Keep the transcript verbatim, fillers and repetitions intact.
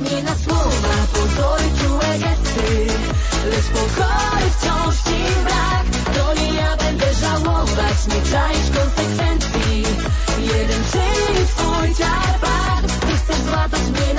nie na słowa, pozory, czułe gesty, lecz pokory wciąż ci brak. To nie ja będę żałować, nie czaisz konsekwencji. Jeden czyni twój ciarpak. Ty chcesz złapać mnie